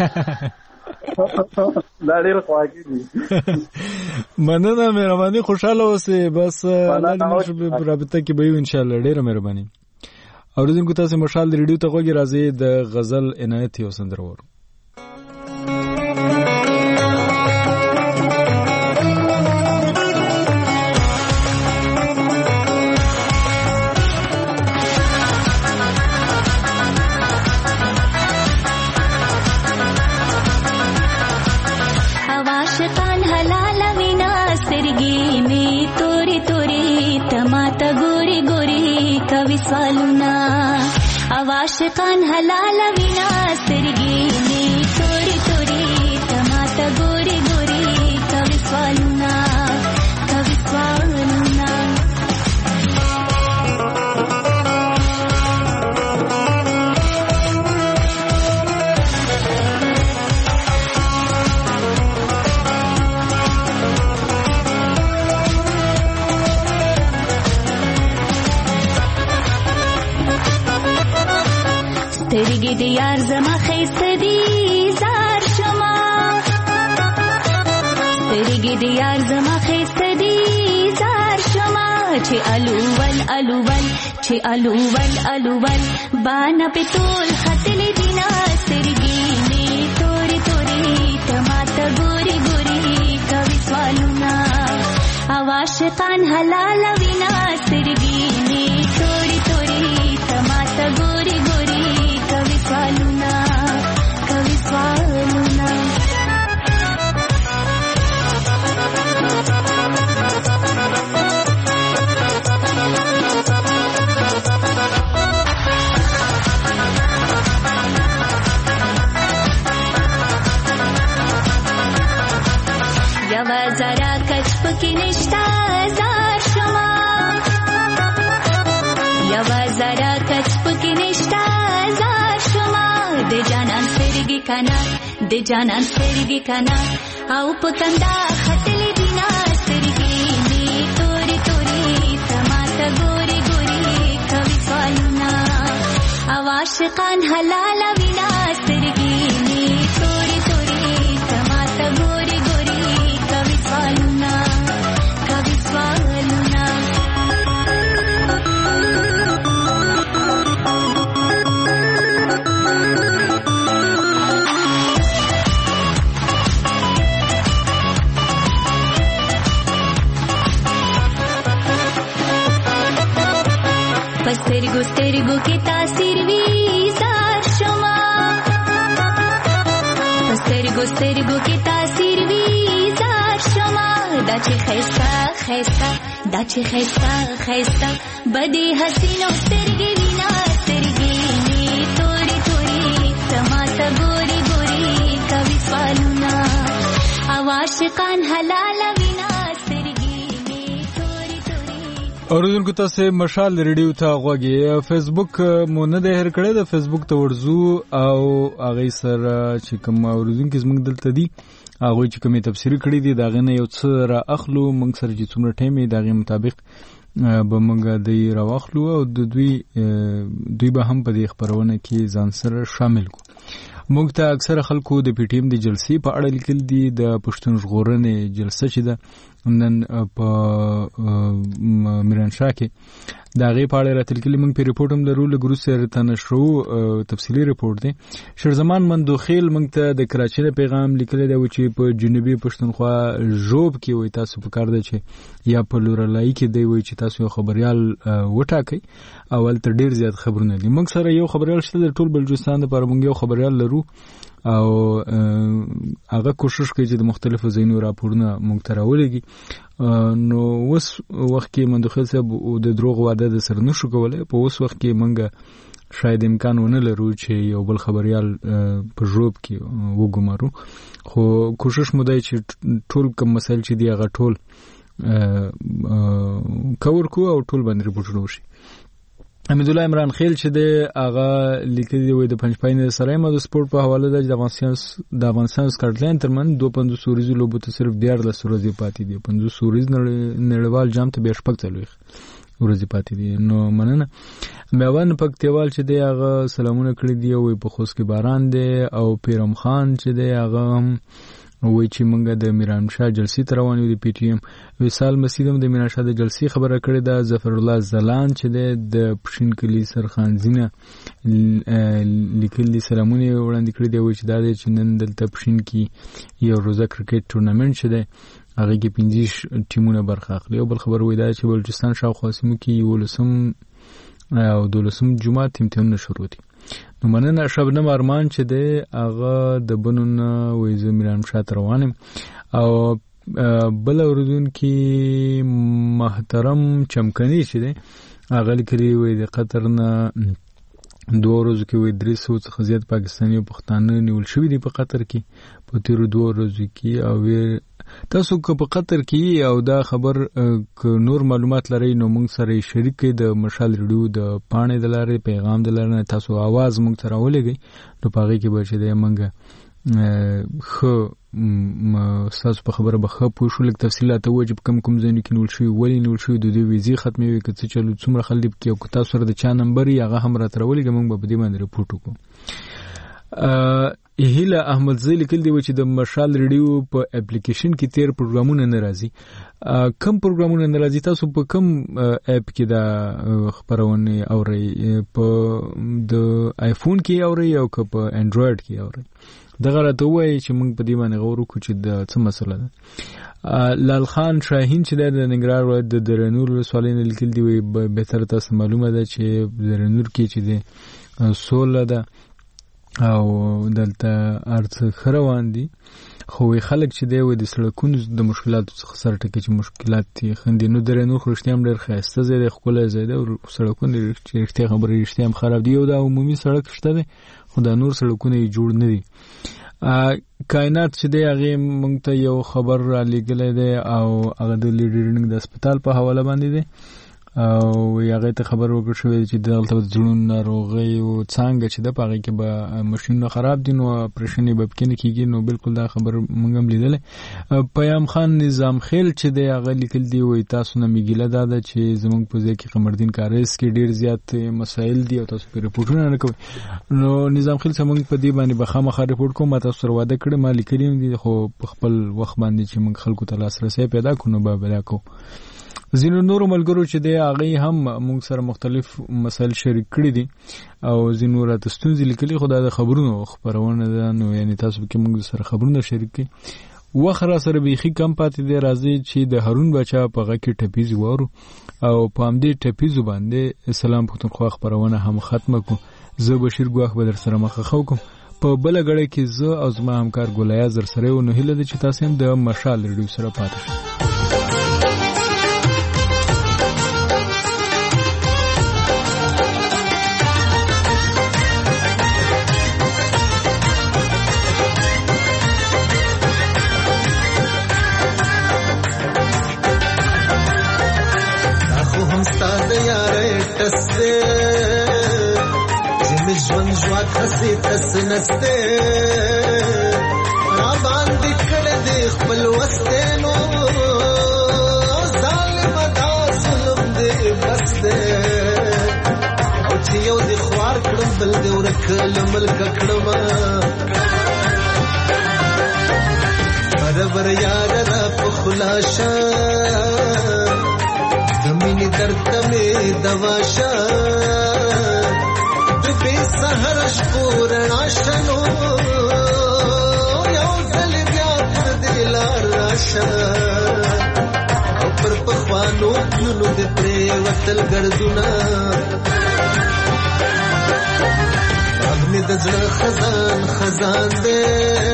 دا ډېر خواږه دي. مننه مهرباني خوشحاله اوسئ بس الله دې موږ په رابطه کې به یو ان شاء الله. ډېره مهرباني. اوریدونکو تاسو مشال ریډیو ته غوږی راځي د غزل عنایت یو سندره ورو. आवाशिकान हलाल विना सिरगी में थोड़ी थोड़ी टमाटा गोरी गोरी कवि स्वालुना سترګې د یار زما ښایسته دي زار شما سترګې د یار زما ښایسته دي زار شما چې الول الول چې الول الول بانا په ټول ختلې دي نا سترګې مې تورې تورې ټماټر ګوري ګوري کوي سوالونه عاشقان حلال وینا سترګې مې تورې تورې ټماټر ګوري ګوري کوي سوالونه یوا زرا کچ پکې نشتا زار شما یوا زرا کچ پکې نشتا زار شما د جانان سترګې کنا د جانان سترګې کنا او پتندا خټلې دینا سترګې می تورې تورې تماته ګوري ګوري کوي سوالونه عاشقان حلال وینا سترګې می تورې تورې تماته ګوري ګوري کوي سوالونه کوي سوالونه سترګو سترګو کې تاثیر وی زار شما سترګو سترګو کې تاثیر وی زار شما دا چې خيستا خيستا دا چې خيستا خيستا بدی حسینو سترګې وینا سترګې می تورې تورې تماته ګوري ګوري کوي سوالونه عاشقان حلال وینا اوریدونکو تاسو مشال ریډیو ته غوږی فیسبوک مو نه ده هر کړه د فیسبوک ته ورزو او هغه سره چې کوم اوریدونکو زموږ دلته دي هغه چې کومه تفسیر کړی دي داغه نه یو څه را اخلو موږ سره چې څومره ټایم دی داغه مطابق به موږ د راوخلو او د دوی به هم په دې خبرونه کې ځان سره شامل کو. موږ ته اکثره خلکو د پی ټی ایم د جلسې په اړه لیکل دي. د پښتون ژغورنې جلسه چې ده نن په میرانشاه کې د هغې په اړه راته لیکلي. موږ په ریپورټ هم لرو، لږ وروسته راته نشرو، تفصیلي ریپورټ دی. شیرزمان مندوخیل موږ ته د کراچۍ نه پیغام لیکلی دی چې په جنوبي پښتونخوا ژوب کې وایي تاسو په کار دی چې یا په لورلایي کې دی وایي چې تاسو یو خبریال وټاکئ او هلته ډېر زیات خبرونه دي. موږ سره یو خبریال شته د ټول بلوچستان دپاره. موږ یو خبریال لرو او هغه کوشش کوي چې د مختلفو ځایونو راپورونه موږ ته راولېږي. نو اوس وخت کې مندوخیل صاحب د دروغ واده د سره نشو کولی. په اوس وخت کې موږ شاید امکان ونه لرو چې یو بل خبریال په ژوب کې وګمارو، خو کوشش مو دی چې ټول کوم مسایل چې دي هغه ټول کور کو او ټول باندې ریپورټونه وشي. حمید الله عمران خیل چې د هغه لیکلي وي د پنځپاین د سرایم د سپورت په حواله د افغانستان سکاټلند ترمن 52 سوریزو لوبو ته صرف 14 ورځې پاتې دي. 50 سوریز نړیوال جام ته به شپږ ورځې پاتې دي. نو مننه. میوان پکتیوال چې دی هغه سلامونه کړی دی او په خوست کې باران دی. او پیرم خان چې دی هغه وای چې مونږ د میرانشاه جلسې ته روان یو د پی ټی ایم. وصال مسعود هم د میرانشاه د جلسې خبره کړې ده. ظفر الله زلان چې د پښین کلی سرخانزینه لیکلي سلامونه وړاندې کړي دی. وای چې دا دی چې نن دلته پښین کې یو روزه کرکټ ټورنمنټ چې دی هغه کې 15 ټیمونه برخه اخلي. او بل خبر وای دا چې بلوچستان شاوخوا سیمو کې 11 او 12 جمعه امتحانونه شروع دي. نو مننه. شبنم ارمان چې دی هغه د بنونه وای زه میرانشاه ته روان یم. او بل اردوونکي محترم چمکني چې دی هغه لیکلي وای د قطر نه 2 ورځو کې وای 300 څخه زیات پاکستاني او پښتانه نیول شوي دي په قطر کې په تیرو 2 ورځو کې. او تاسو که په قطر کې او دا خبر نور معلومات لرئ نو موږ سره شریک کړئ. د مشال ریډیو د پاڼې د لارې پیغام د لارې تاسو आवाज موږ سره ولګئ نو په هغې کې به چې دی موږ ښه ستاسو په خبره به ښه پوه شو. لږ تفصیلات ووایو چې په کوم ځایونو کې نیول شوي، ولې نیول شوي، د دوی ویزې ختمې وي که څه چلو، څومره خلک پکې، او که تاسو سره د چا نمبر یې هغه هم راته راولېږئ موږ به په دې باندې رپورټ وکړو. هیله احمدزی لیکل دی چې د مشال ریډیو په اپلیکیشن کې 13 پروګرامونه نه راځي. کم پروګرامونه نه راځي؟ تاسو په کم اپ کې دا خبرونه اورئ؟ په د آیفون کې اورئ او که په انډراید کې اورئ؟ دغه راته وایي چې موږ په دې باندې غور وکړو چې د څه مسله ده. لال خان شاهین چې د ننګرهار ولایت د درنور ولسوالۍ نه لیکل دی وایي بهتره تاسو معلومه ده چې درنور کې چې د سوله ده او دلته ارڅ خروان دي، خو خلک چې دی وي د سړکونو د مشکلاتو څخه سره ټکي چې مشکلات یې خندي. نو درنور خو رښتیا هم ډېر ښایسته ځای دی، ښکلی ځای دی او سړکونه چې رښتیا خبرې رښتیا هم خراب دي. یو دا عمومي سړک شته دی خو دا نور سړکونه یې جوړ نه دي. کائنات چې دی هغې موږ ته یو خبر را لیږلی دی او هغه د لیډرینګ د هسپتال په حواله باندې دی او هغه ته خبر ورکړل شوی چې دلته د زړونو ناروغۍ او څانګه چې ده په هغې کې به ماشینونه خراب دي نو اپریشن یې به پکې نه کېږي. نو بالکل دا خبر موږ هم لیدلی. پیام خان نظام خیل چې دی هغه لیکل دی وایي تاسو نه مې ګیله دا ده چې زموږ په ځای کې قمردین کاریز کې ډېر زیات مسایل دي او تاسو پرې رپورټونه نه کوئ. نو نظام خیل صاحب موږ په دې باندې به خامخا رپورټ کوو. ما تاسو سره واده کړی، ما لیکلي هم دي، خو په خپل وخت باندې چې موږ خلکو ته لاسرسی پیدا کړو نو به پیدا کوو. ځینو نورو ملګرو چې دی هغې هم موږ سره مختلف مسایل شریک کړي دي او ځینو راته ستونزې لیکلي، خو دا د خبرونو خپرونه ده نو یعنې تاسو پکې موږ سره خبرونه شریک کړئ. وخت را سره بیخي کم پاتې دی. راځئ چې د هارون باچا په غږ کې ټپیز وارو او په همدې ټپیزو باندې اسلام پښتونخوا خپرونه هم ختمه کړو. زه بشیر ګواښ به در سره مخه کوم. په بله ګړۍ کې زه او زما همکار ګلایاز در سره یو. نو هیله ده چې تاسو هم د مشال ریډیو سره پاتې شئ. हसी तस नस्ते را باندې کړه دې خپل وسته نو ظالم دا ظلم دې بل دې ورک له ملکه کړما برابر یار را په خلاصه د مینې درد ته مې دوا شه د بې سحر شپو رڼا شنو یو ځل بیا پر دې لار راشه او پر پخوانو پلونو دې پرېوتل ګردونه باغ مې د زړه خزان خزان دی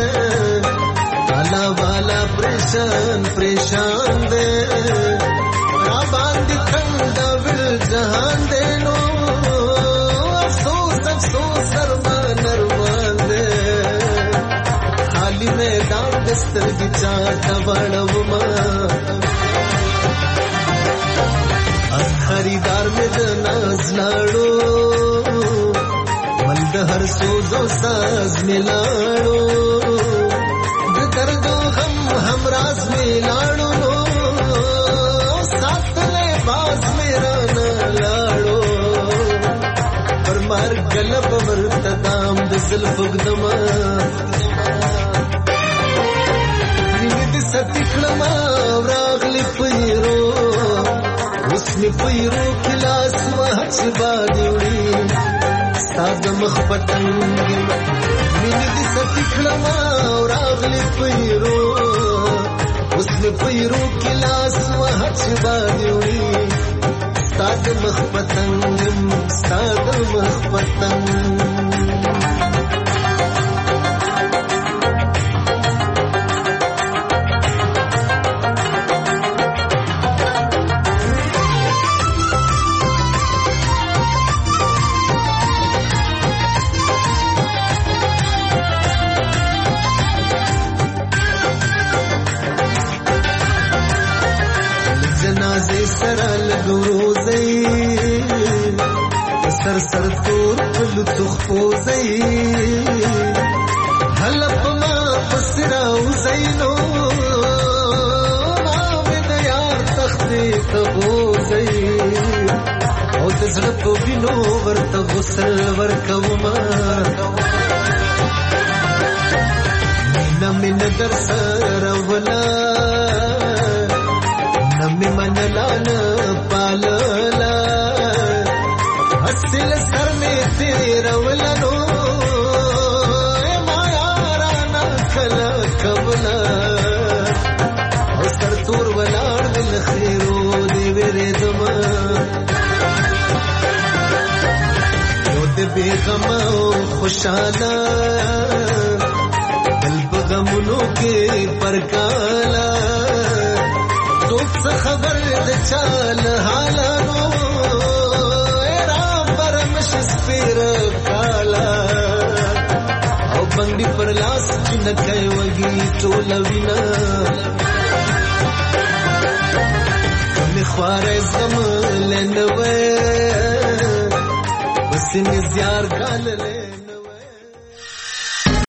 والا والا پریشان پریشان دے را باندې څنګه ول جهان دے نو افسوس افسوس ارمان ارمان دے خالی میدان دستر کی چاټه وړوما اس خریدار مې د ناز لاړو مند هر سوز او ساز ملاړو दर्दो हम राज में लाड़ो नो साथ में बाज मेरा न लाड़ो पर मार गलब वर्तदाम दजल फुगदमा निद सतिखलमा रागली पैरो उसमें पैरो खिलास वहच बादिवड़ी साद मखपतंग निद सतिखलमा रागली पैरो उसमें पैरो खिलास वहच बादिवड़ी साद मखपतंग सर सर तोर पुल तुखो زئی حلف ما پسراو زینو نام د یار تختی تبو زئی او د زړه په وینو ورته غسل ورکوما نم نظر سره ولا نم منلانا پاللا اصل سر میں تیرا ولنو مایا رانا کلا کبلا او سر تور ولار دل خیرو دی ویرے دما یو دی بیغم او خوشالا دل بغمونو کے پرکالا سوک سا خبر د چال حالانو سپیره کالا او بنګړي پر لاس چنکه وږي ټوله وینا کمې خواره زملنوې بس مې زیار کالله